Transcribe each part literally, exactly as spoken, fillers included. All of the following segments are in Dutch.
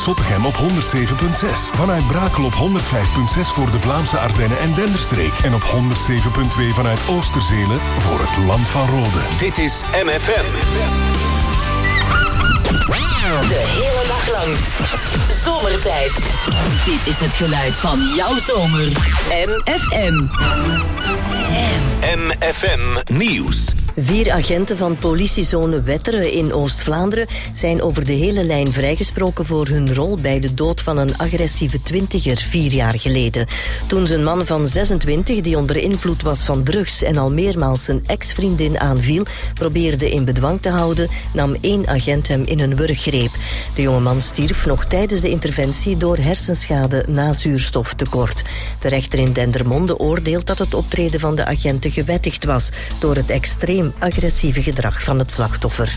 Zottegem op honderd zeven komma zes. Vanuit Brakel op honderd vijf komma zes voor de Vlaamse Ardennen en Denderstreek. En op honderd zeven komma twee vanuit Oosterzelen voor het Land van Rode. Dit is M F M. De hele dag lang. Zomertijd. Dit is het geluid van jouw zomer. M F M. M F M Nieuws. Vier agenten van politiezone Wetteren in Oost-Vlaanderen zijn over de hele lijn vrijgesproken voor hun rol bij de dood van een agressieve twintiger vier jaar geleden. Toen zijn man van zesentwintig, die onder invloed was van drugs en al meermaals zijn ex-vriendin aanviel, probeerde in bedwang te houden, nam één agent hem in een wurggreep. De jongeman stierf nog tijdens de interventie door hersenschade na zuurstoftekort. De rechter in Dendermonde oordeelt dat het optreden van de agenten gewettigd was door het extreem agressieve gedrag van het slachtoffer.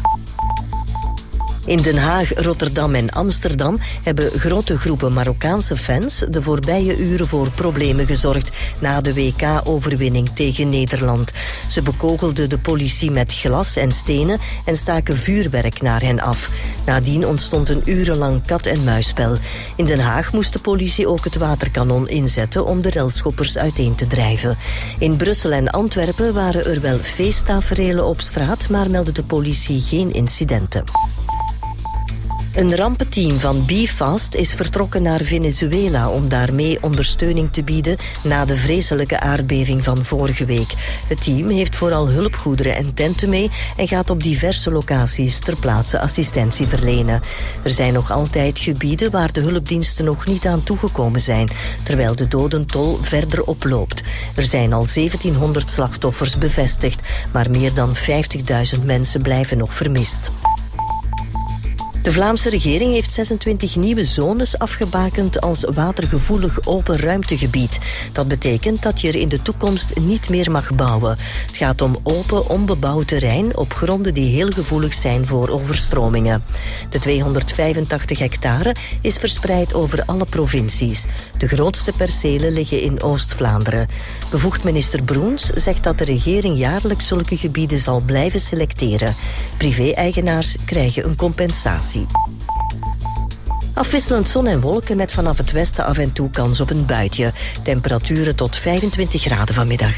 In Den Haag, Rotterdam en Amsterdam hebben grote groepen Marokkaanse fans de voorbije uren voor problemen gezorgd na de W K-overwinning tegen Nederland. Ze bekogelden de politie met glas en stenen en staken vuurwerk naar hen af. Nadien ontstond een urenlang kat-en-muisspel. In Den Haag moest de politie ook het waterkanon inzetten om de relschoppers uiteen te drijven. In Brussel en Antwerpen waren er wel feesttaferelen op straat, maar meldde de politie geen incidenten. Een rampenteam van BeFast is vertrokken naar Venezuela om daarmee ondersteuning te bieden na de vreselijke aardbeving van vorige week. Het team heeft vooral hulpgoederen en tenten mee en gaat op diverse locaties ter plaatse assistentie verlenen. Er zijn nog altijd gebieden waar de hulpdiensten nog niet aan toegekomen zijn, terwijl de dodentol verder oploopt. Er zijn al zeventienhonderd slachtoffers bevestigd, maar meer dan vijftigduizend mensen blijven nog vermist. De Vlaamse regering heeft zesentwintig nieuwe zones afgebakend als watergevoelig open ruimtegebied. Dat betekent dat je er in de toekomst niet meer mag bouwen. Het gaat om open, onbebouwd terrein op gronden die heel gevoelig zijn voor overstromingen. De tweehonderdvijfentachtig hectare is verspreid over alle provincies. De grootste percelen liggen in Oost-Vlaanderen. Bevoegd minister Broens zegt dat de regering jaarlijks zulke gebieden zal blijven selecteren. Privé-eigenaars krijgen een compensatie. Afwisselend zon en wolken met vanaf het westen af en toe kans op een buitje. Temperaturen tot vijfentwintig graden vanmiddag.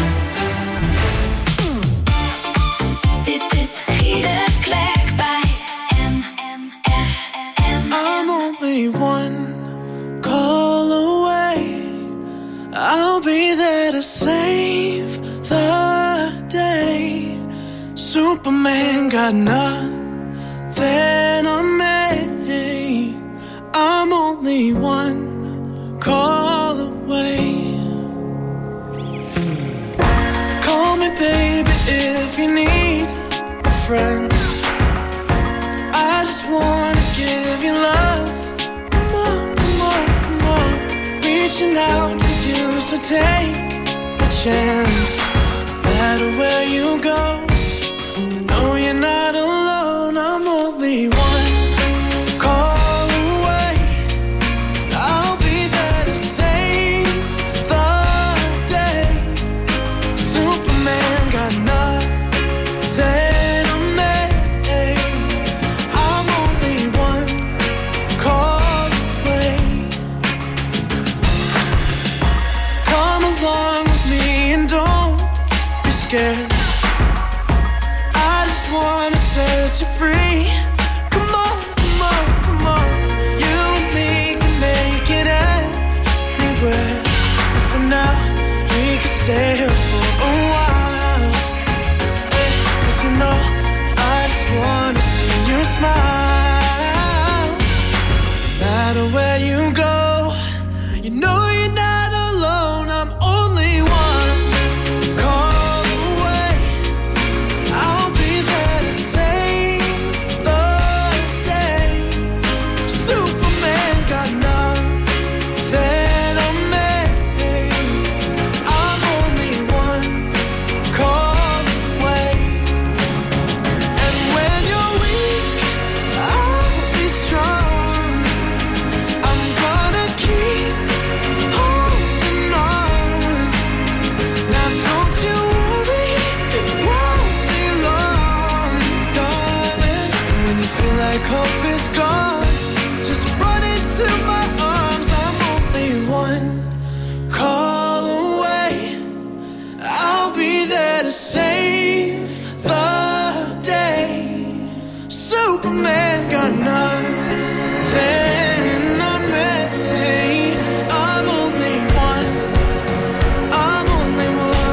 Dit is Giede Klerk bij M F M. I'm only one call away. I'll be there to save the day. Superman got nothing. Then I'm made. I'm only one call away. Call me baby if you need a friend. I just wanna give you love. Come on, come on, come on. Reaching out to you, so take a chance. No matter where you go, you know you're not alone. I'm only one call away. I'll be there to save the day. Superman got nothing on me. I'm only one call away. Come along with me and don't be scared. I just wanna set you free. Come on, come on, come on. You and me can make it anywhere. But for now, we can stay here for a while. Hey, 'cause you know, I just wanna see you smile. No matter where you go, you know you're not alone. I'm only one call away. I'll be there to save the day. Superman got nothing on me. I'm only one call away. And when you're weak, I'll be strong. I'm gonna keep holding on. Now don't you worry, it won't be long, darling. And when you feel like hope is gone, just run Superman got nothing on me. I'm only one. I'm only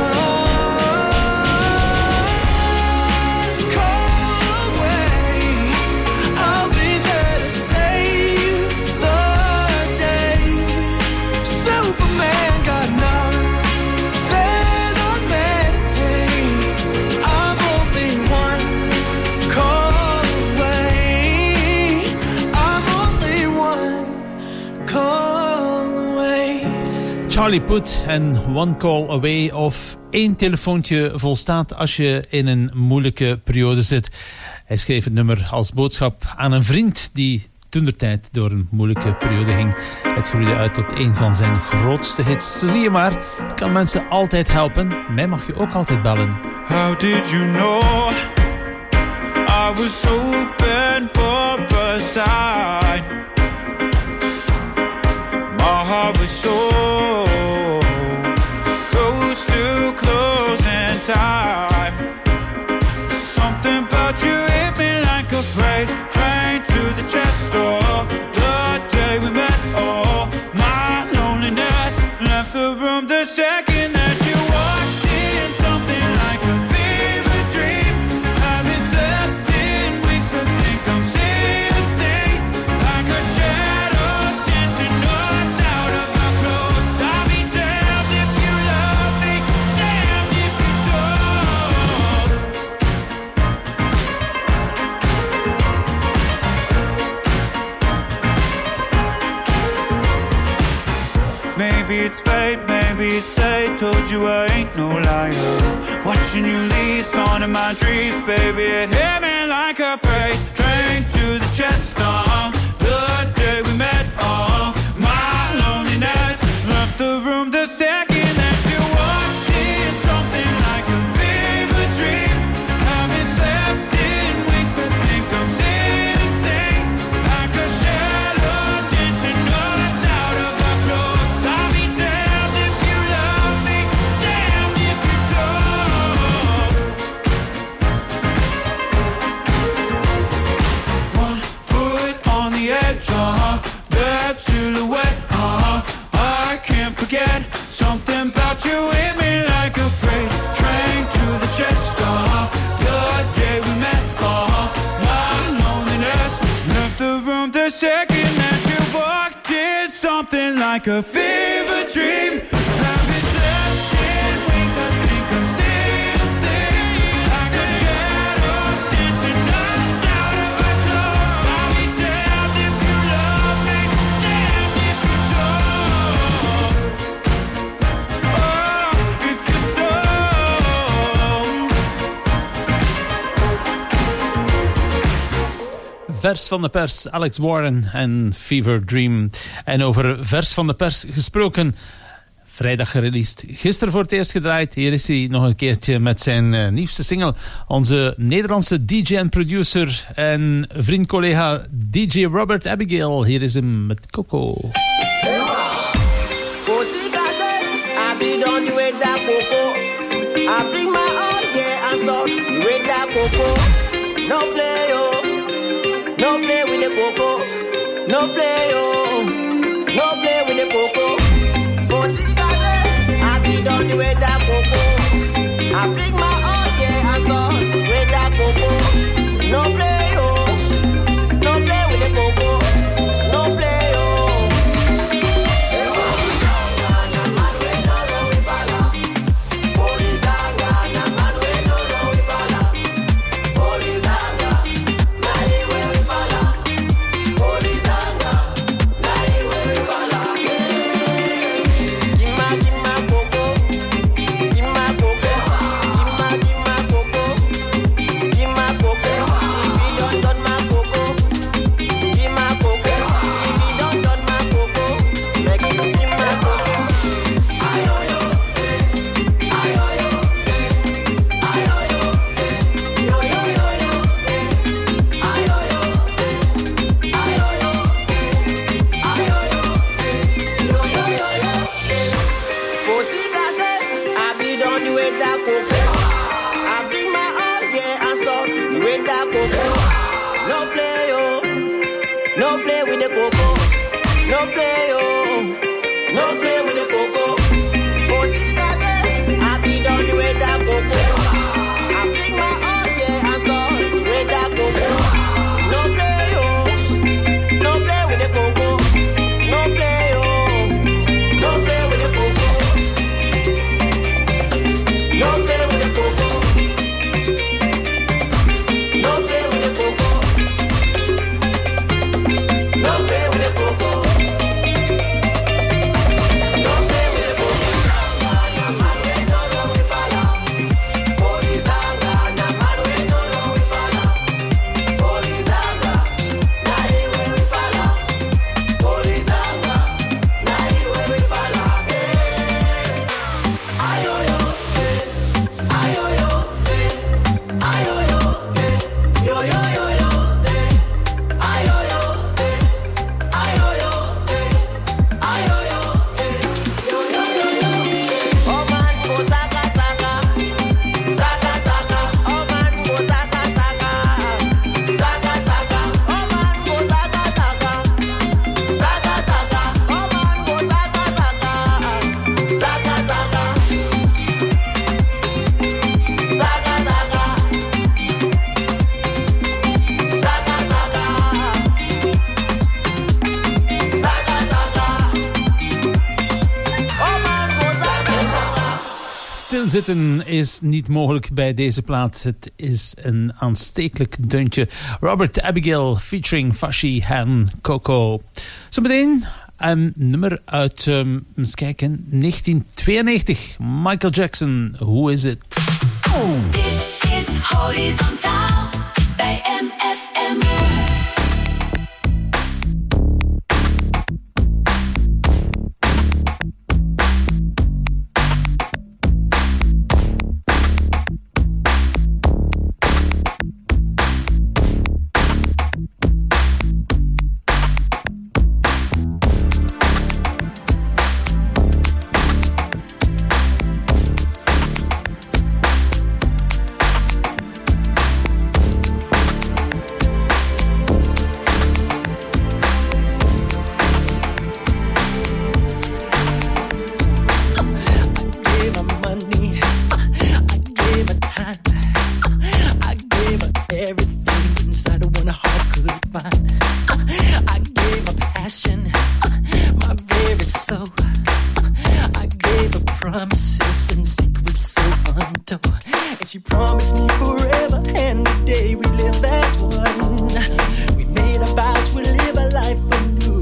one call away. I'll be there to save the day. Superman got nothing on me. I'm only one call away. I'm only one call away. Charlie Puth en One Call Away, of één telefoontje volstaat als je in een moeilijke periode zit. Hij schreef het nummer als boodschap aan een vriend die toentertijd door een moeilijke periode ging. Het groeide uit tot een van zijn grootste hits. Zo zie je maar, kan mensen altijd helpen. Mij mag je ook altijd bellen. How did you know I was open for a sign? My heart was so close to closing time. Something about you hit me like a freight train to the chest door. The day we met, oh, my loneliness left the room the second that you walked in. Something like a fever dream. Haven't slept in weeks. I think I'm seeing things like a shadows dancing us out of our clothes. I'll be damned if you love me, damned if you don't. Maybe it's fate, maybe it's fate. Told you I ain't no liar. Watching you leave, song in my dreams, baby. It hit me like a freight train to the chest. Uh, the day we met, uh, my loneliness left the room the second that you walked in. Something like a fever dream. Haven't slept in weeks. I think I'm seeing things like a shadows dancing us out of our clothes. I'll be damned if you love me, damned if you don't. One foot on the edge, uh-huh. That silhouette, uh-huh. I can't forget. Something about you hit me like a freight train to the chest, uh-huh. The day we met, uh-huh. My loneliness left the room the second that you walked in. Something like a fever dream. Haven't slept in weeks. I think I'm seeing things like a shadows dancing us out of our clothes. I'll be damned if you love me, damned if you don't. Oh, if you don't. Vers van de pers, Alex Warren en Fever Dream. En over vers van de pers gesproken, vrijdag gereleased, gisteren voor het eerst gedraaid. Hier is hij nog een keertje met zijn uh, nieuwste single. Onze Nederlandse D J en producer en vriend-collega D J Robert Abigail. Hier is hem met Coco. No play, oh. No play with the coco. No play, oh. No play with the coco. For cigarette, I be done with that coco. I bring my own, yeah, and so with that coco. No play, oh. No play with the coco. No play, oh. Give my, give my coco. No play with the coco. No play, oh. No play with the coco. For cigarette, I be down the way that coco. I bring my own, yeah, and so the way that coco. No play, oh. No play with the coco. No play, oh. No play with the coco. No play with the coco. No play with the coco. No play with the coco. No play with the coco. Na mano e toro we fala. Polizanga, na mano e toro we fala. Polizanga, na iwe we fala. Polizanga, na iwe we fala. Ayoyo, ayoyo, ayoyo, yo yo yo yo, ayoyo, ayoyo, ayoyo, yo yo yo yo. Oh man, go saka saka, saka saka. Oh man, go saka saka, saka saka. Oh man, go saka saka, saka saka. Oh man, go saka saka, saka saka. Saka saka, saka saka, saka saka. Oh man, go saka saka. Stilzitten is niet mogelijk bij deze plaat. Het is een aanstekelijk deuntje. Robert Abigail featuring Fashi Han Coco. Zometeen een nummer uit, um, eens kijken, negentien tweeënnegentig. Michael Jackson, Who Is It? Dit is Horizontaal bij M F M. Gave her money, I gave her time, I gave her everything inside of one heart could find. I gave her passion, my very soul. I gave her promises and secrets so untold. And she promised me forever and the day we live as one. We made our vows, we live a life anew.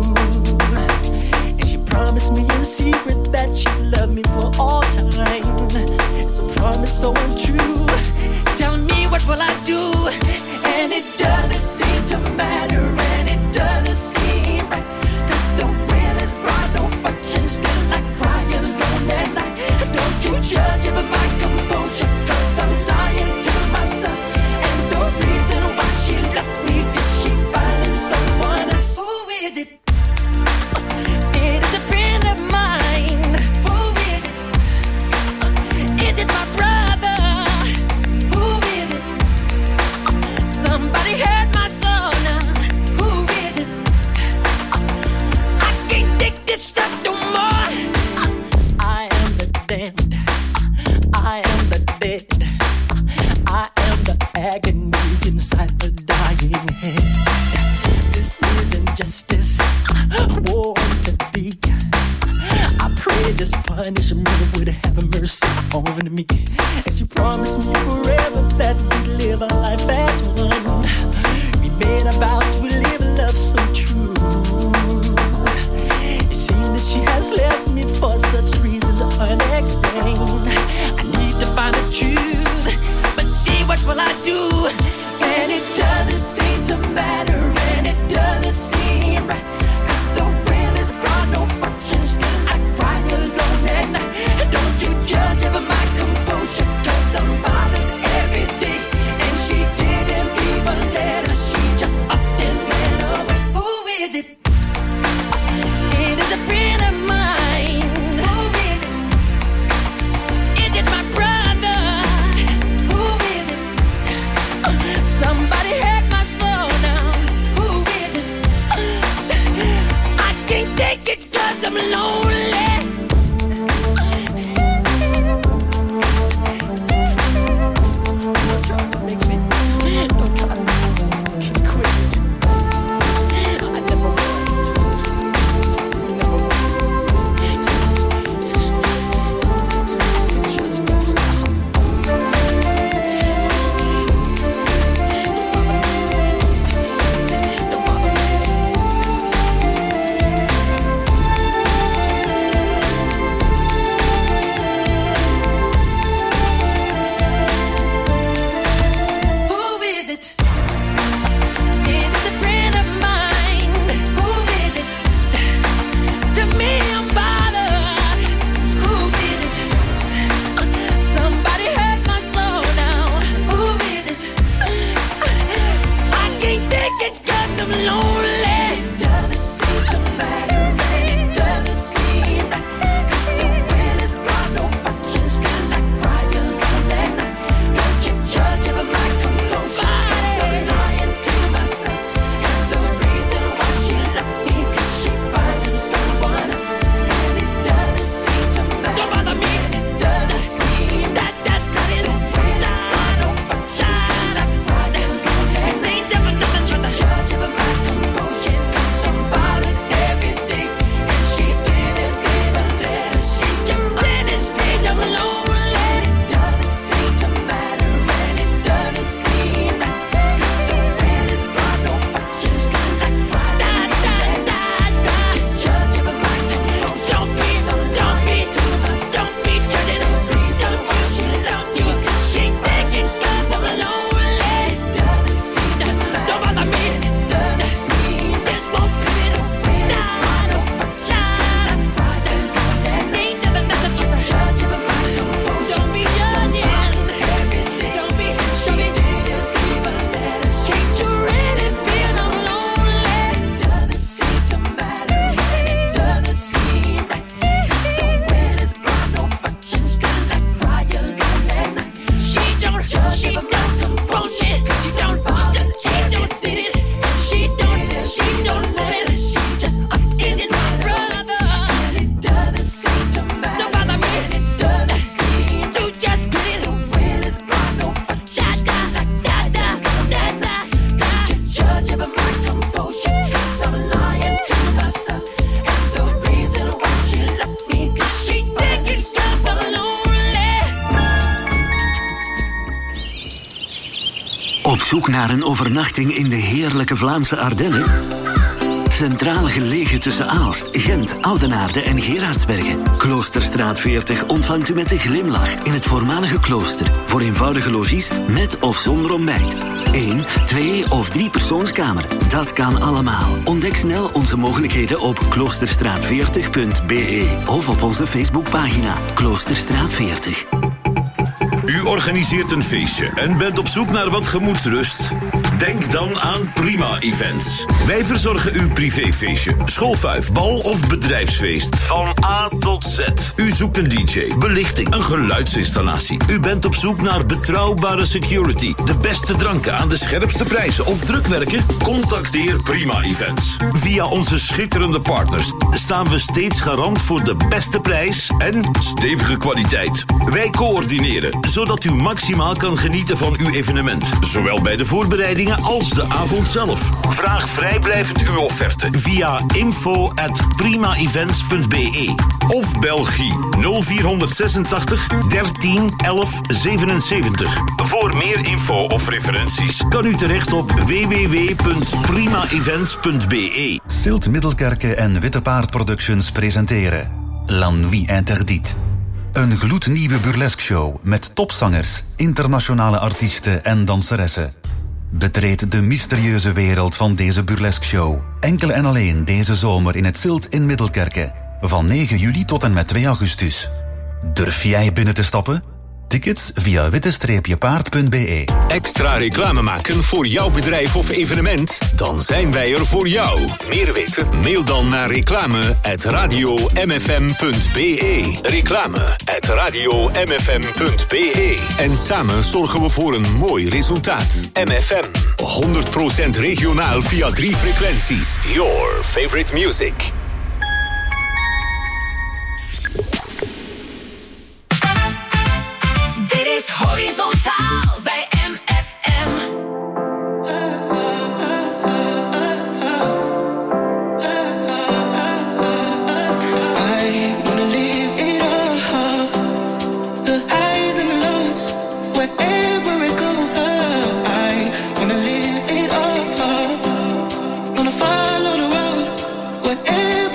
And she promised me in secret that she'd love me for all time. It's a promise so untrue. Tell me, what will I do? And it doesn't seem to matter, and it doesn't seem right. 'Cause the will is bright, no function, still I cry alone at night. Don't you judge if my composure, 'cause I'm lying to myself. And the reason why she left me, did she find someone else? Who is it? It is a friend of mine. Who is it? Is it my brother? Who is it? Somebody hurt my soul now. Who is it? I can't take this stuff no more. I am the damned. I am the dead. I am the agony inside the dying head. This isn't justice. War to be. I pray this punishment would have mercy on me. And she promised me forever that we'd live a life as one. We made a vow to live a love so true. It seems that she has left me for such reasons unexplained. I need to find the truth, but see, what will I do? And it doesn't seem to matter, and it doesn't seem right. 'Cause the will is broad, no function, still I cry alone at night. Don't you judge over my composure, 'cause I'm bothered every day. And she didn't leave Op zoek naar een overnachting in de heerlijke Vlaamse Ardennen? Centraal gelegen tussen Aalst, Gent, Oudenaarde en Gerardsbergen. Kloosterstraat veertig ontvangt u met een glimlach in het voormalige klooster. Voor eenvoudige logies met of zonder ontbijt. Eén, twee of drie persoonskamer. Dat kan allemaal. Ontdek snel onze mogelijkheden op kloosterstraat veertig punt b e of op onze Facebookpagina Kloosterstraat veertig. U organiseert een feestje en bent op zoek naar wat gemoedsrust? Denk dan aan Prima Events. Wij verzorgen uw privéfeestje, schoolfuif, bal of bedrijfsfeest. Van A tot Z. U zoekt een D J, belichting, een geluidsinstallatie. U bent op zoek naar betrouwbare security, de beste dranken aan de scherpste prijzen of drukwerken? Contacteer Prima Events. Via onze schitterende partners staan we steeds garant voor de beste prijs en stevige kwaliteit. Wij coördineren, zodat u maximaal kan genieten van uw evenement. Zowel bij de voorbereidingen als de avond zelf. Vraag vrijblijvend uw offerte via info at primaevents punt b e of Belgie nul vier zesentachtig dertien elf zevenenzeventig. Voor meer info of referenties kan u terecht op w w w punt primaevents punt b e. Silt Middelkerke en Witte Paard Productions presenteren La Nuit Interdite. Een gloednieuwe burlesque show met topzangers, internationale artiesten en danseressen. Betreed de mysterieuze wereld van deze burlesque show. Enkel en alleen deze zomer in het Silt in Middelkerke. Van negen juli tot en met twee augustus. Durf jij binnen te stappen? Tickets via witte paard punt b e. Extra reclame maken voor jouw bedrijf of evenement? Dan zijn wij er voor jou. Meer weten? Mail dan naar reclame at radio m f m punt b e. Reclame at radio m f m punt b e. En samen zorgen we voor een mooi resultaat. M F M, honderd procent regionaal via drie frequenties. Your favorite music. Horizontaal bij M F M. I wanna live it all, the highs and the lows, wherever it goes. I wanna live it all, wanna follow the road, whatever.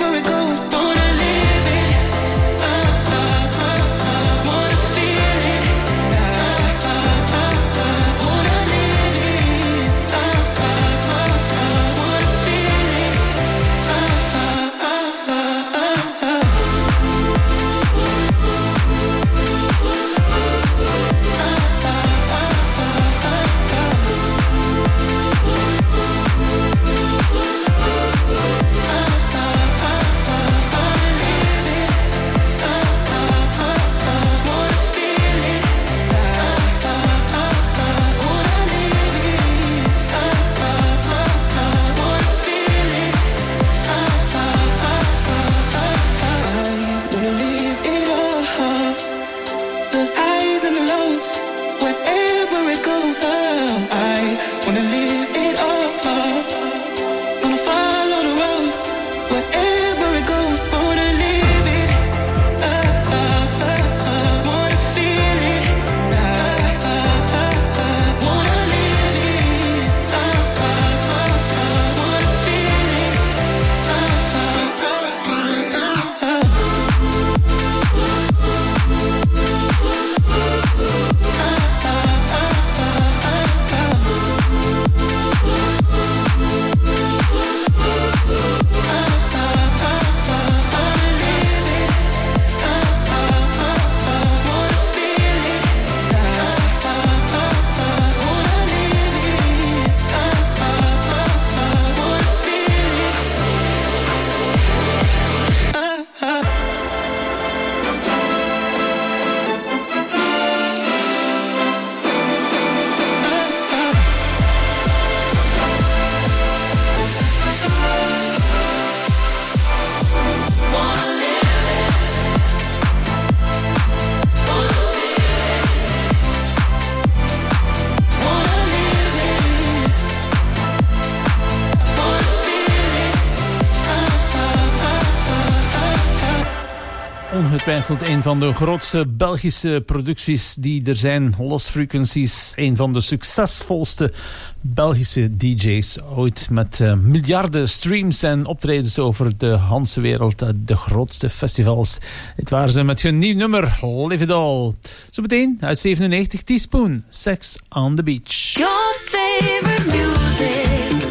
ongetwijfeld een van de grootste Belgische producties die er zijn. Lost Frequencies, een van de succesvolste Belgische D J's ooit. Met uh, miljarden streams en optredens over de Hanse wereld. Uh, de grootste festivals. Dit waren ze met hun nieuw nummer, Live It All. Zo meteen uit zevenennegentig, Teaspoon, Sex on the Beach. Your favorite music.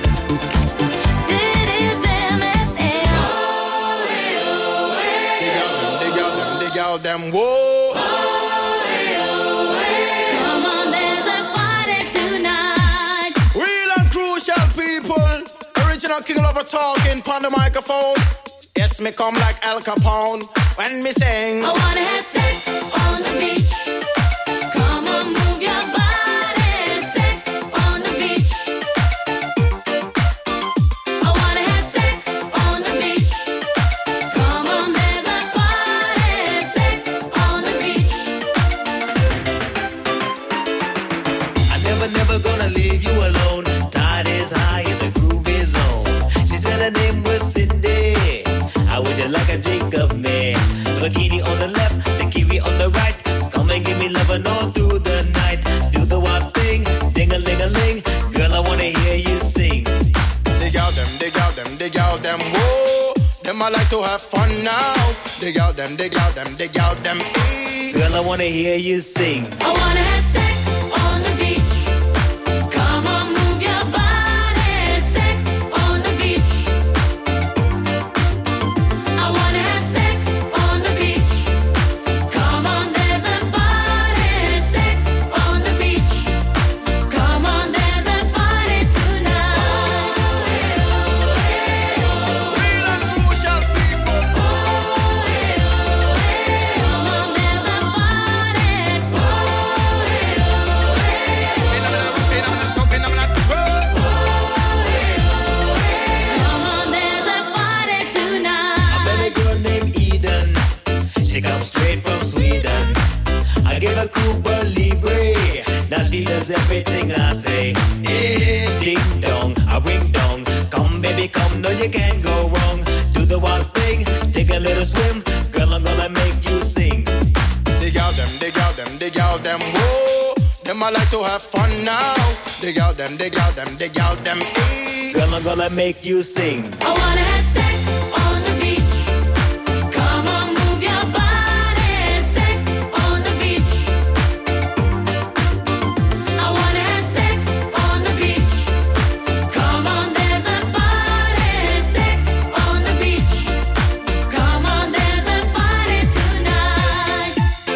Them whoa. Oh, hey, oh, hey. Come on, there's a party tonight. Real and crucial people. Original King Lover talking on the microphone. Yes, me come like Al Capone when me sing. I wanna have sex on the beach. Come on, move your body. Sex on the beach. I wanna have sex on the beach. Come on, there's a party. Sex on the beach. I'm never, never gonna leave you alone. Tide is high and the groove is on. She said her name was Cindy. How would you like a Jacob man? Bikini on the left, the kiwi on the right. Come and give me lovin' all through the night. Do the wild thing, ding-a-ling-a-ling. Girl, I wanna hear you sing. Dig out them, dig out them, dig out them, whoa. Them I like to have fun now. Dig out them, dig out them, dig out them, ee. Girl, I wanna hear you sing. I wanna have sex on the beach. Come on, move your body. Sex on the beach. I wanna have sex on the beach. Come on, there's a party. Sex on the beach. Come on, there's a party tonight. Real and crucial people. Oh, hey, oh, hey. Come on, there's a party. Oh, hey, oh, hey. In a minute, in a minute, come in a minute, whoa. Oh, hey, oh, hey. Come on, there's a party tonight. I met a girl named Eden. She comes straight from Sweden. I give her Cuba Libre. Now she does everything I say. Eh, ding dong, a ring dong. Come baby, come, no you can't go wrong. Do the wild thing, take a little swim. Girl, I'm gonna make you sing. Dig out them, dig out them, dig out them, whoa. Them I like to have fun now. Dig out them, dig out them, dig out them, ee. Girl, I'm gonna make you sing. I wanna have sex on the beach. Come on, move your body. Sex on the beach. I wanna have sex on the beach. Come on, there's a party. Sex on the beach. Come on, there's a party tonight.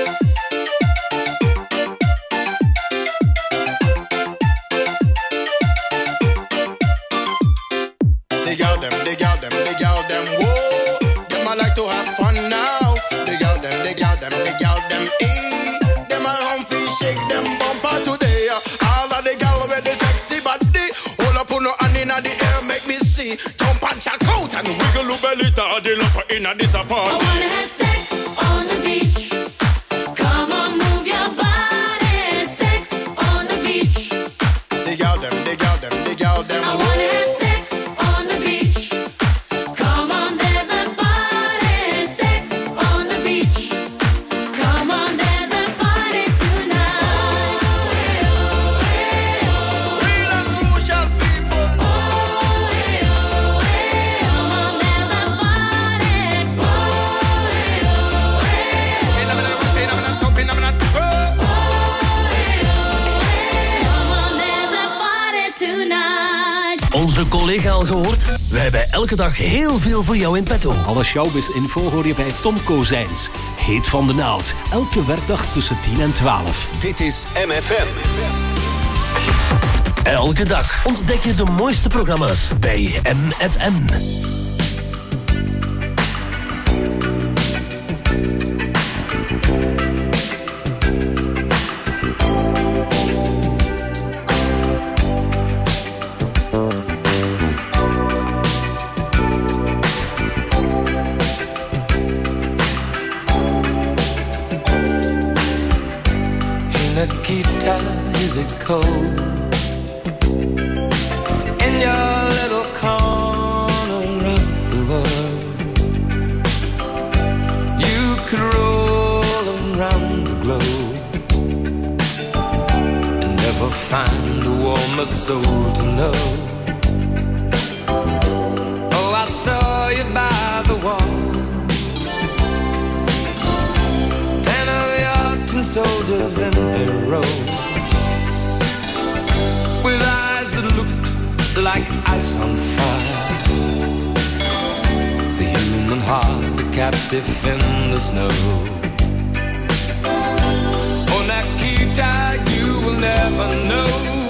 Dig out them, dig out them, dig out them, whoa. Them I like to have fun now. Dig out them, dig out them, dig out them, ee. Them a humpy shake them bumper today. All of the gal with the sexy body. Hold up on no hand inna the air, make me see. Jump and check out and wiggle your belly to the love inna this I party. wanna have sex on the beach. Come on, move your body. Sex on the beach. Dig out them, dig out them, dig out them, I wanna have whoa. sex on the beach. Come on, there's a party. Sex on the beach. Come on, there's a party tonight. Real and crucial people. Oh, hey, oh, hey. Come on, there's a party. Oh, hey, oh, hey. In a minute, in a minute, come in a minute, whoa. Oh, hey, oh, hey. Come on, there's a party tonight. Onze collega al gehoord? We hebben elke dag heel veel voor jou in petto. Alle showbiz-info hoor je bij Tom Kozijns. Heet van de naald. Elke werkdag tussen tien en twaalf. Dit is M F M. Elke dag ontdek je de mooiste programma's bij M F M. Nikita, is it cold in your little corner soul to know. Oh, I saw you by the wall. Ten of your tin soldiers in a row, with eyes that looked like ice on fire. The human heart, a captive in the snow. Oh, Nikita, you will never know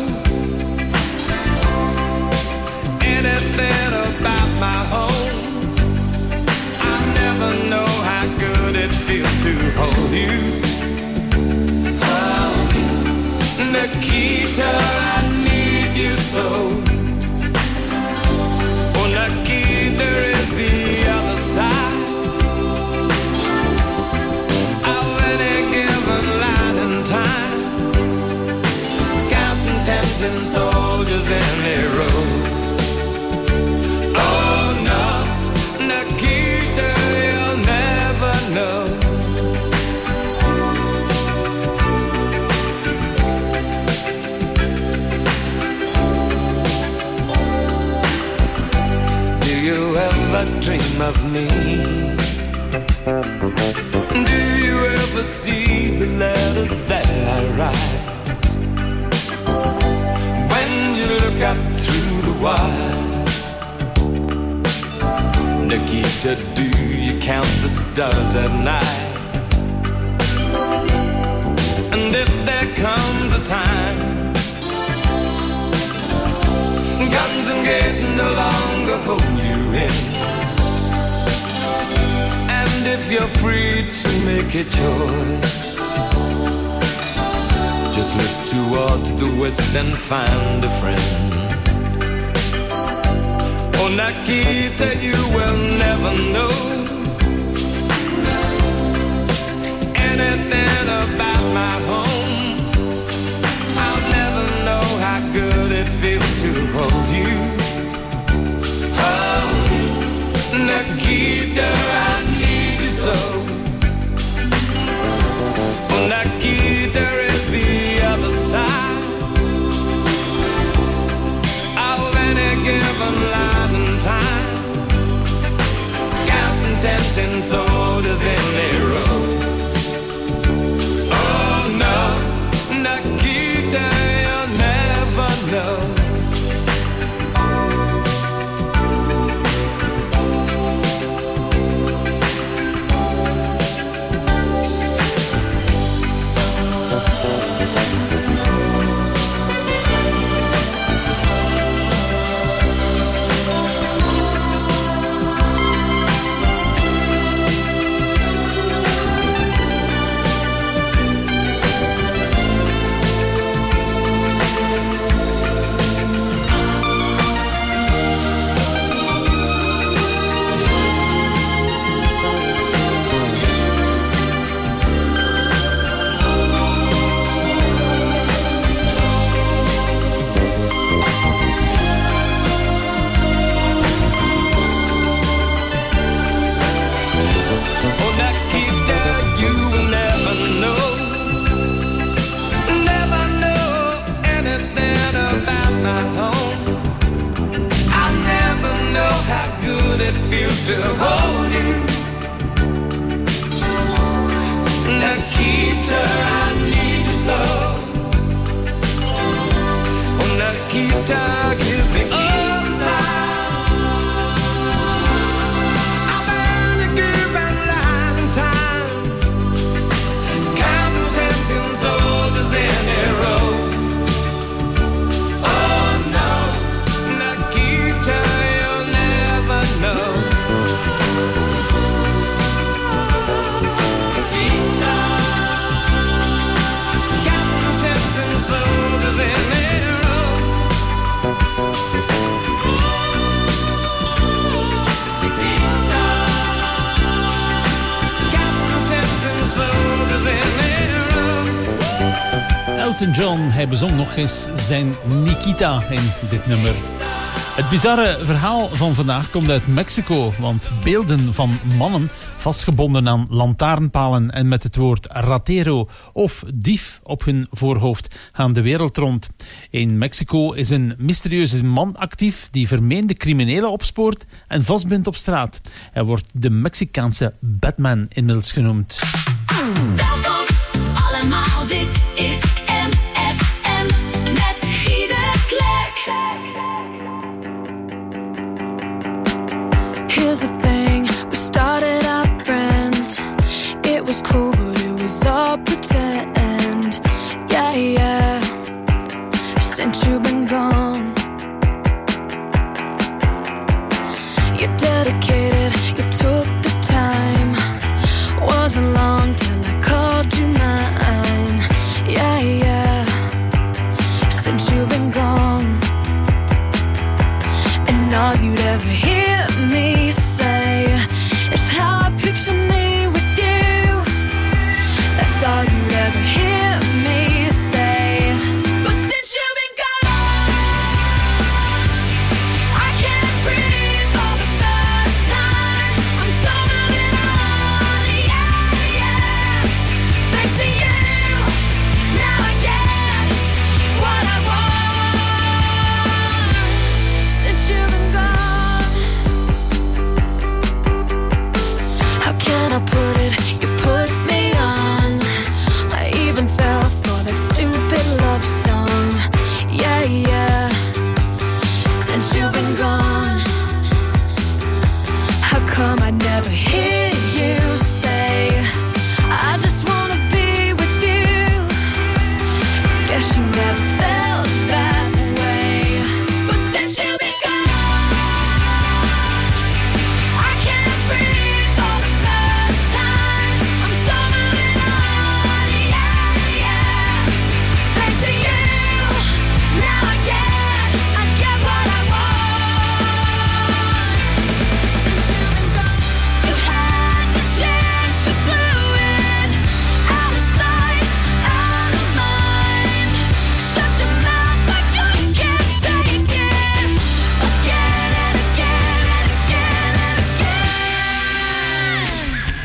anything about my home. I never know how good it feels to hold you. Oh, Nikita, I need you so. Oh, Nikita is the other side of any given line in time, counting tempting soldiers in a row. Oh no, Nikita, you'll never know. Do you ever dream of me? Do you ever see the letters that I write? When you look up through the wire, Nikita, do you count the stars at night? And if there comes a time guns and gates no longer hold you in, and if you're free to make a choice, just look towards the west and find a friend. Oh, Nikita, you will never know anything about my home. I'll never know how good it feels to hold you. Oh, Nikita, I need you so. Oh, Nikita is the other side of any given line in time, counting tempting soldiers in a row. Oh no, Nikita, you'll never know. It feels to hold you, Nikita, I need you so. Oh, Nikita is the other side of any given line in time, counting tempting soldiers in a row. Oh no, Nikita, you'll never know. Soldiers in a row. Elton John, hij bezong nog eens zijn Nikita in dit nummer. Het bizarre verhaal van vandaag komt uit Mexico, want beelden van mannen vastgebonden aan lantaarnpalen en met het woord ratero of dief op hun voorhoofd gaan de wereld rond. In Mexico is een mysterieuze man actief die vermeende criminelen opspoort en vastbindt op straat. Hij wordt de Mexicaanse Batman inmiddels genoemd. Welkom allemaal, dit is M F M met Guy de Klerk. Here's the thing, we started out friends. It was cool, but it was all pretend. Yeah, yeah, since you've been gone. You're dedicated, you took the time. Wasn't long till I called you mine. Yeah, yeah, since you've been gone. And all you'd ever hear me say is how I picture me with you. That's all you'd ever hear me say. But since you've been gone, I can't breathe for the first time. I'm so moving on, yeah, yeah. Thanks to you, now I get what I want. Since you've been gone, how can I put it? You put me on. I even fell for that stupid love song. Yeah, yeah. Since you've been gone, how come I never hear you say I just wanna be with you? Guess you never felt that way. But since you've been gone, I can't breathe for the first time. I'm so moving on, yeah, yeah. Thanks to you, now I get, I get what I want. Since you've been gone, you had your chance, you blew it. Out of sight, out of mind. Shut your mouth, but you can't take it. Again and again and again and again.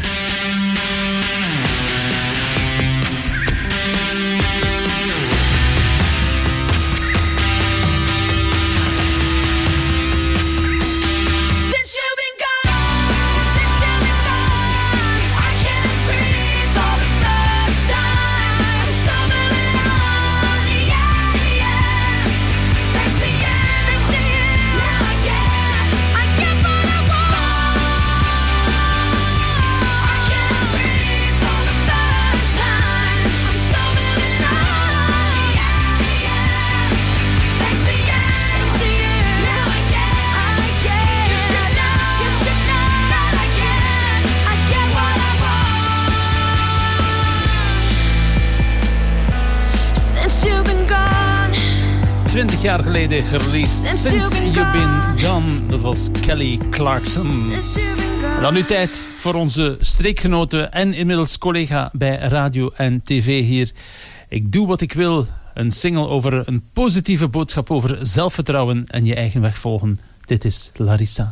Since you've been gone, since you've been gone, I can't breathe for the first time. So moving on, yeah, yeah. Thanks to you, thanks to you, now I get, I get what I want. I can't breathe for the first time. I'm so moving on, yeah, yeah. Thanks to you, thanks to you, now I get, I get. You should know, you should know that I get, I get what I want. Since you've been gone, twintig jaar geleden gereleased. Since You've Been Gone. Dat was Kelly Clarkson. since you've been gone. Dan nu tijd voor onze streekgenoten en inmiddels collega bij radio en tv hier. Ik doe wat ik wil. Een single over een positieve boodschap over zelfvertrouwen en je eigen weg volgen. Dit is Larissa.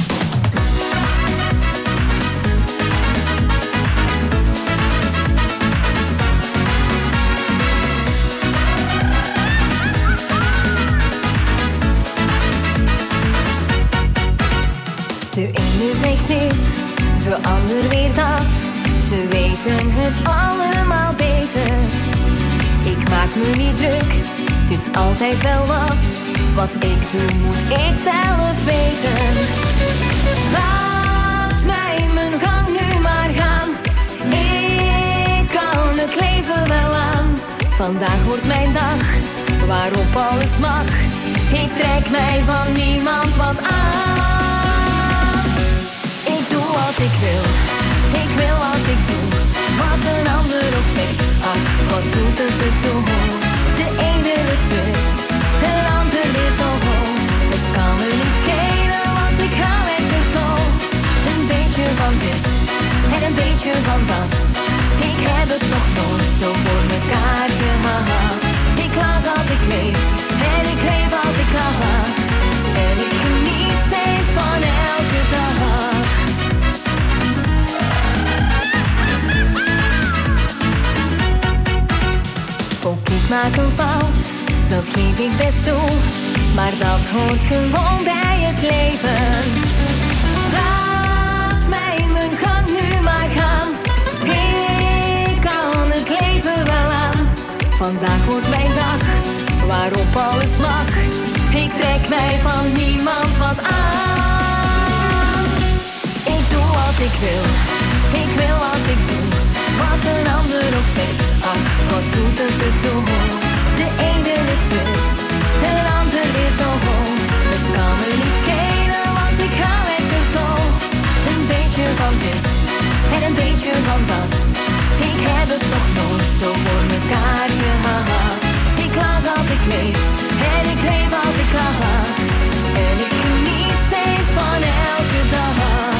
De ene zegt dit, de ander weer dat. Ze weten het allemaal beter. Ik maak me niet druk, het is altijd wel wat. Wat ik doe moet ik zelf weten. Laat mij mijn gang nu maar gaan. Ik kan het leven wel aan. Vandaag wordt mijn dag, waarop alles mag. Ik trek mij van niemand wat aan. Ik doe wat ik wil, ik wil wat ik doe. Wat een ander ook zegt, ach, wat doet het ertoe? De een wil het zus, een ander weer zo hoog. Het kan me niet schelen, want ik ga lekker zo. Een beetje van dit en een beetje van dat. Ik heb het nog nooit zo voor mekaar gehad. Ik laat als ik leef en ik leef als ik lach. En ik geniet steeds van elke dag. maak een fout, dat geef ik best toe. Maar dat hoort gewoon bij het leven. Laat mij mijn gang nu maar gaan. Ik kan het leven wel aan. Vandaag wordt mijn dag, waarop alles mag. Ik trek mij van niemand wat aan. Ik doe wat ik wil, ik wil wat ik doe. Wat een ander ook zegt, ach, wat doet het ertoe? De een wil het zus, en een ander weer zo hoog. Het kan me niet schelen, want ik ga lekker zo. Een beetje van dit, en een beetje van dat. Ik heb het nog nooit zo voor mekaar gehad. Ik laat als ik leef, en ik leef als ik lach. En ik geniet steeds van elke dag.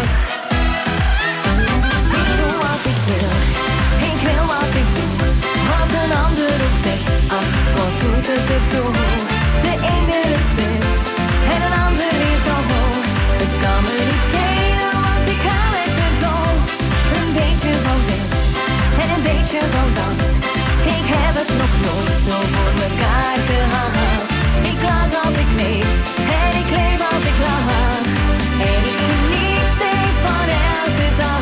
Ik doe wat ik wil, ik wil wat ik doe. Wat een ander ook zegt, ach, wat doet het ertoe? De een wil het zus, en een ander weer zo hoog. Het kan me niet schelen, want ik ga lekker zo. Een beetje van dit, en een beetje van dat. Ik heb het nog nooit zo voor mekaar gehad. Ik laat als ik leef, en ik leef als ik lach. En ik geniet steeds van elke dag.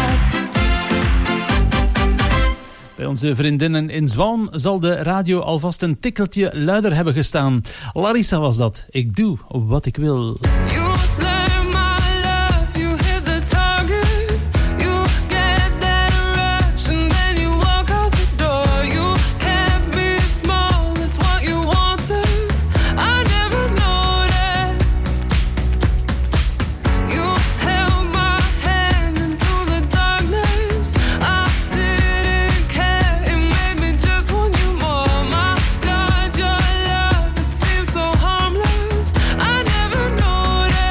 Bij onze vriendinnen in Zwan zal de radio alvast een tikkeltje luider hebben gestaan. Larissa was dat. Ik doe wat ik wil. So harmless, I never noticed.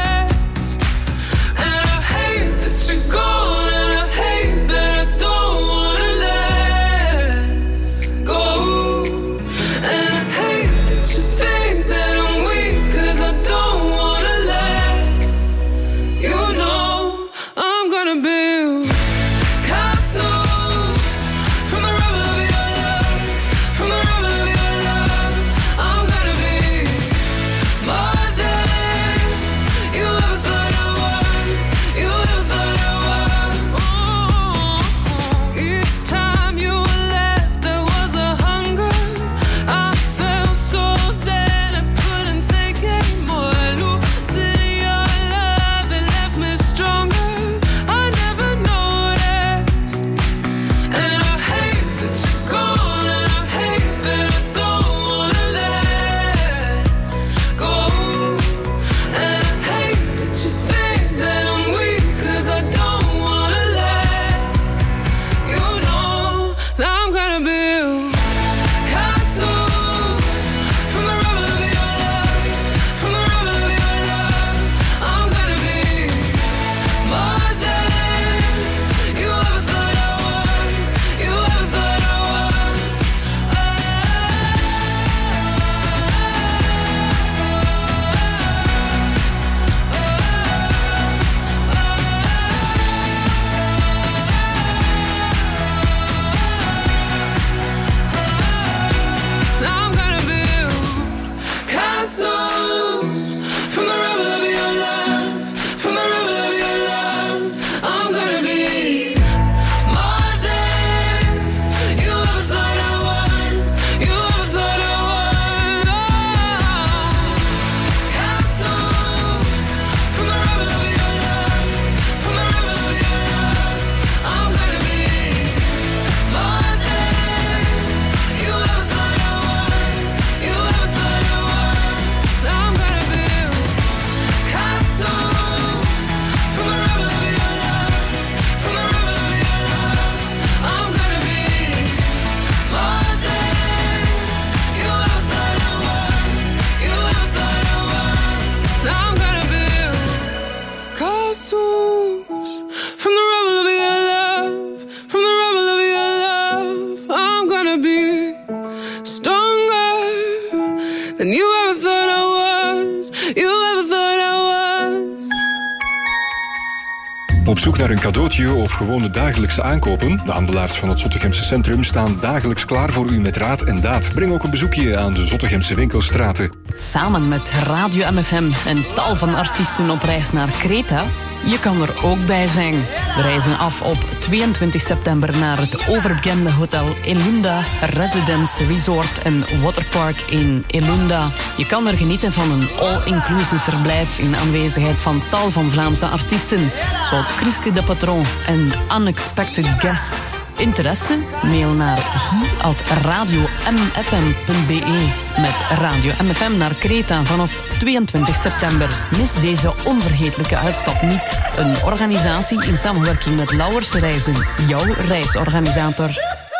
Op zoek naar een cadeautje of gewone dagelijkse aankopen? De handelaars van het Zottegemse centrum staan dagelijks klaar voor u met raad en daad. Breng ook een bezoekje aan de Zottegemse winkelstraten. Samen met Radio M F M en tal van artiesten op reis naar Kreta. Je kan er ook bij zijn. We reizen af op tweeëntwintig september naar het overbekende hotel Elunda Residence Resort en Waterpark in Elunda. Je kan er genieten van een all-inclusive verblijf in aanwezigheid van tal van Vlaamse artiesten, zoals Chriske de Patron en Unexpected Guests. Interesse? Mail naar guy at radio m f m punt b e. Met Radio M F M naar Kreta vanaf tweeëntwintig september. Mis deze onvergetelijke uitstap niet. Een organisatie in samenwerking met Lauwers Reizen, jouw reisorganisator.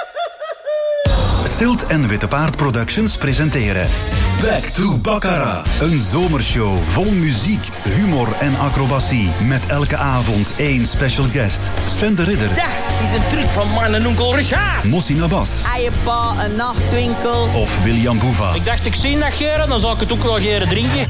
Stilt en Witte Paard Productions presenteren Back to Baccarat. Een zomershow vol muziek, humor en acrobatie. Met elke avond één special guest. Sven de Ridder. Dat is een truc van man en onkel Richard. Mossi Nabas. Eierpa, een nachtwinkel. Of William Boeva. Ik dacht, ik zie dat geren, dan zal ik het ook wel geren drinken.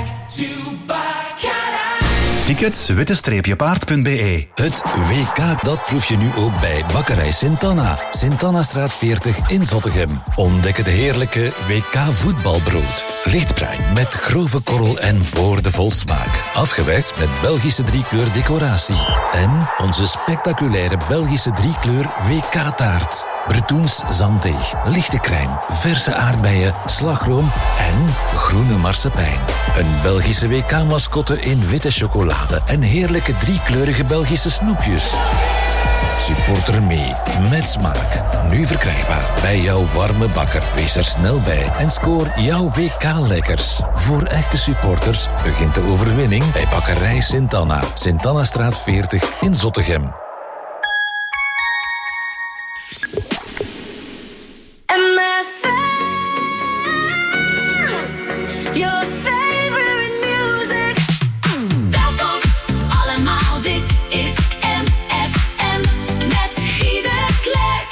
Tickets witte-paard punt b e. Het W K, dat proef je nu ook bij Bakkerij Sint-Anna. Sint-Anna-straat veertig in Zottegem. Ontdek het heerlijke W K voetbalbrood. Lichtbruin met grove korrel en boordevol smaak. Afgewerkt met Belgische driekleur decoratie. En onze spectaculaire Belgische driekleur W K-taart. Bretoens zanddeeg, lichte crème, verse aardbeien, slagroom en groene marsepein. Een Belgische W K-mascotte in witte chocolade en heerlijke driekleurige Belgische snoepjes. Supporter mee, met smaak. Nu verkrijgbaar bij jouw warme bakker. Wees er snel bij en scoor jouw W K-lekkers. Voor echte supporters begint de overwinning bij Bakkerij Sint-Anna. Sint-Anna-straat veertig in Zottegem. Your favorite music. Welkom allemaal, dit is M F M met Guy de Klerk.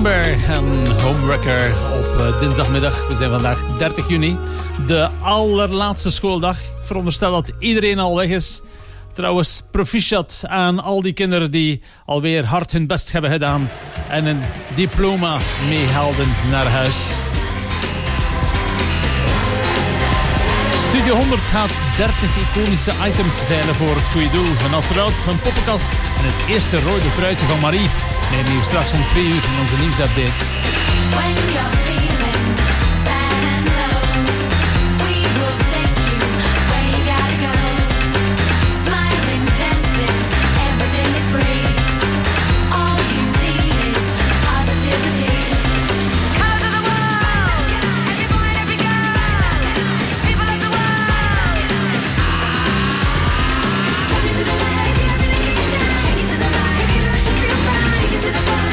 Amber en Homewrecker op uh, dinsdagmiddag. We zijn vandaag dertig juni. De allerlaatste schooldag. Ik veronderstel dat iedereen al weg is. Trouwens, proficiat aan al die kinderen die alweer hard hun best hebben gedaan en een diploma meehaalden naar huis. Studio honderd gaat dertig iconische items veilen voor het goede doel. Een astronaut, een poppenkast en het eerste rode truitje van Marie. Neem u straks om twee uur in onze nieuwsupdate. When you're feeling sad and low, we will take you where you gotta go. Smiling, dancing, everything is free. All you need is positivity. Colors of the world, every boy and every girl, people of the world. Step into the light, shake it to the right, let you feel fine, shake it to the front.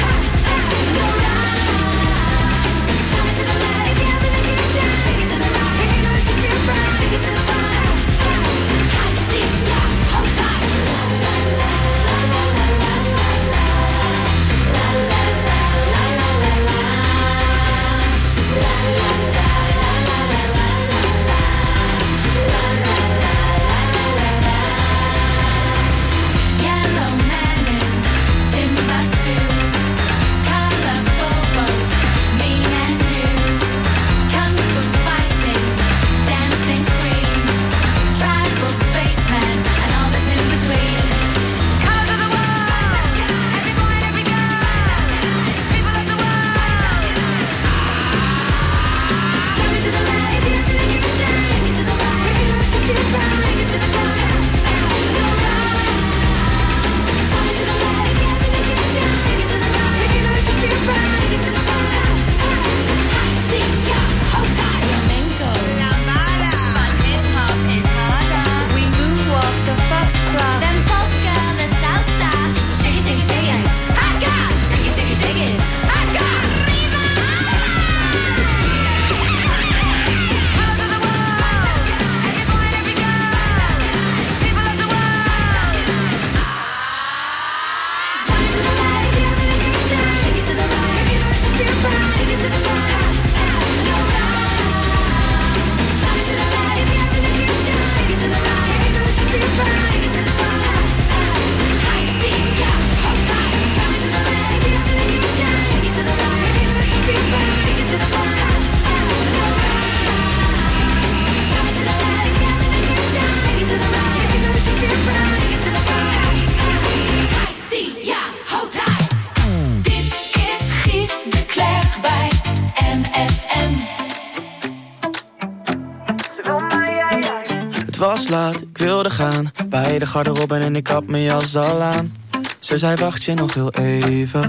Was laat, ik wilde gaan bij de garderobe en ik had mijn jas al aan. Ze zei wacht je nog heel even.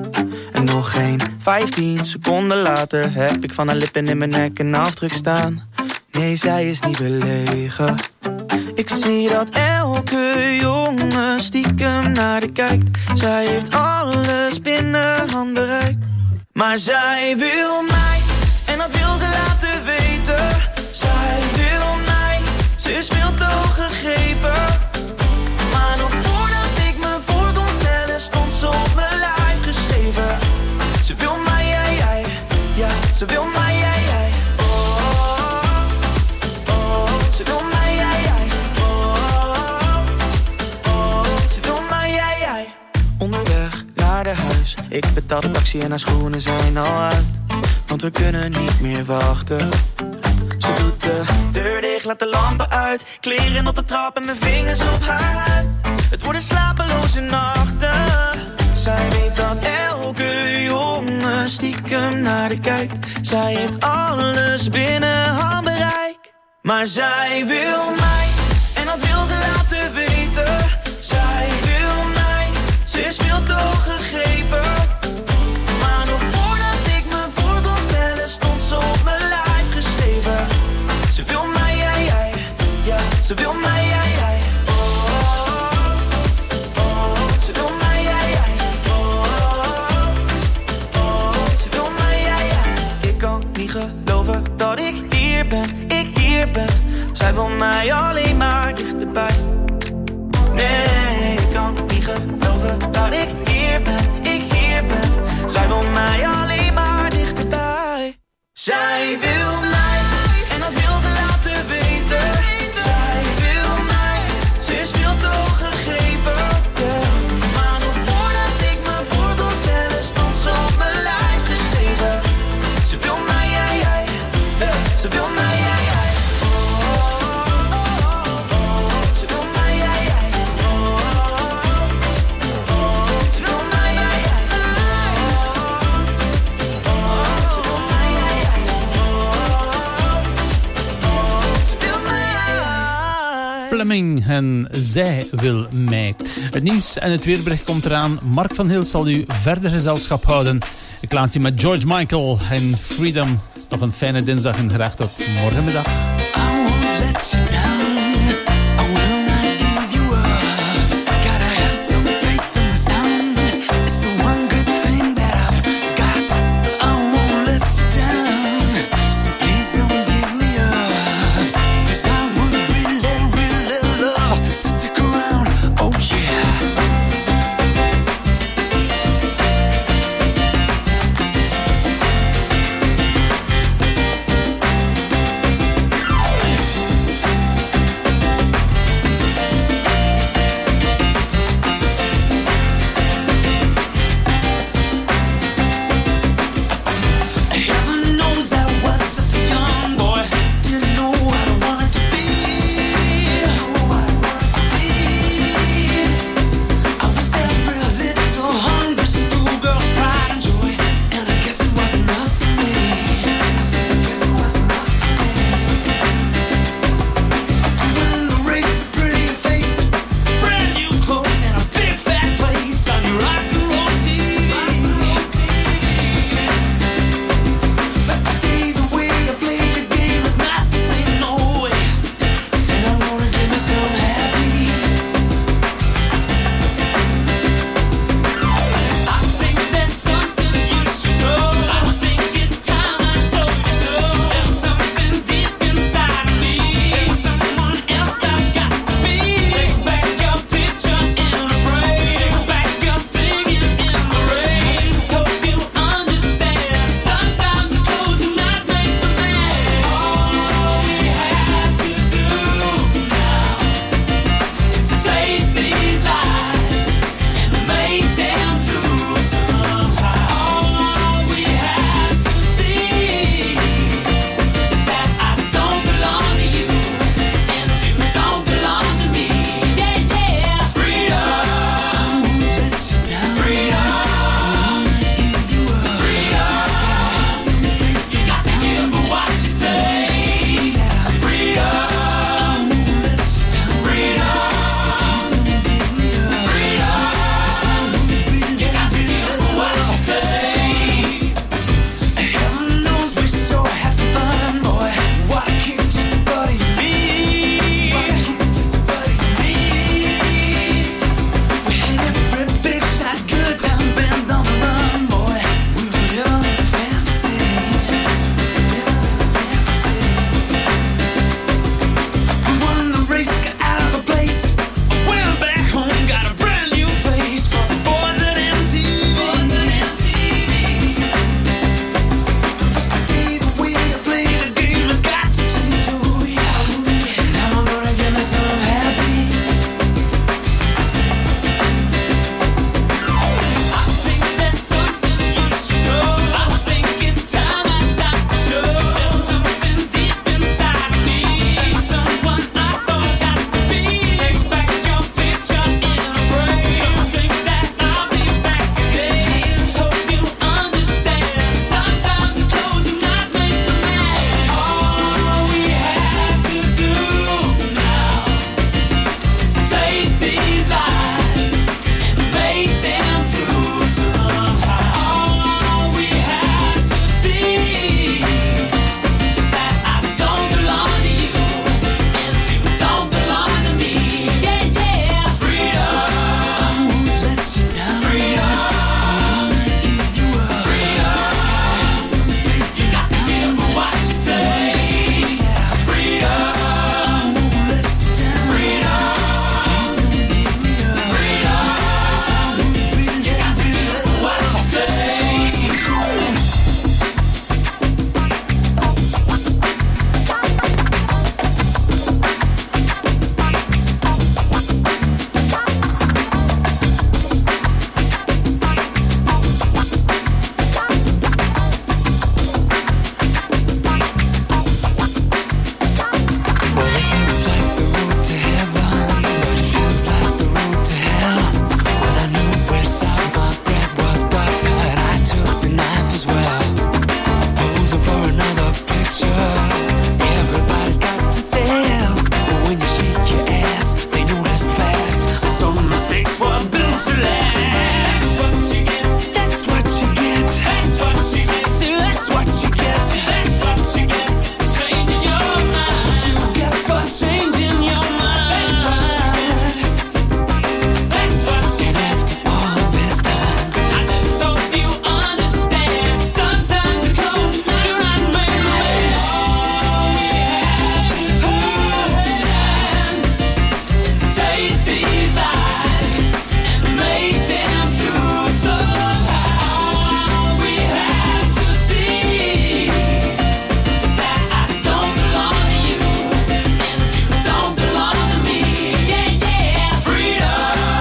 En nog geen vijftien seconden later heb ik van haar lippen in mijn nek een afdruk staan. Nee, zij is niet belegen. Ik zie dat elke jongen stiekem naar de kijkt. Zij heeft alles binnen handbereik. Maar zij wil mij en dat wil ze laten weten. Zij wil mij, ze is veel te hoog gegrepen. Maar nog voordat ik me voor kon stellen, stond ze op mijn lijf geschreven. Ze wil mij, jij, jij, ja, ze wil mij, jij, jij. Oh, oh, oh, ze wil mij, jij, jij. Oh, oh, ze wil mij, jij, jij. Onderweg naar de huis, ik betaal de taxi en haar schoenen zijn al uit. Want we kunnen niet meer wachten. Ze doet de deur dicht, laat de lampen uit. Kleren op de trap en mijn vingers op haar huid. Het worden slapeloze nachten. Zij weet dat elke jongen stiekem naar de kijkt. Zij heeft alles binnen handbereik. Maar zij wil mij en dat wil ze laten weten. Zij wil mij, ze is veel te hoog gegrepen. Maar nog voordat ik me voor kon stellen, stond ze op mijn lijf geschreven. Ze wil mij, jij, jij, ja, ze wil mij, jij, jij. Oh, oh, ze wil mij, jij, jij. Oh, oh, ze wil mij, jij, jij. Ik kan niet geloven dat ik hier ben, ik hier ben. Zij wil mij alleen Zij wil mij, en dat wil ze laten weten. Zij wil mij, ze is veel te hoog gegrepen. Yeah. Maar nog voordat ik me voor kon stellen, stond ze op mijn lijf geschreven. Ze wil mij, jij, jij. Yeah. Ze wil mij, jij, jij. Oh, oh, oh, oh. Ze wil mij, jij, jij. Oh, oh, oh. Ze wil mij, jij, jij. Fleming en zij wil mij. Het nieuws en het weerbericht komt eraan. Mark van Hils zal u verder gezelschap houden. Ik laat je met George Michael en Freedom. Nog een fijne dinsdag en graag tot morgenmiddag.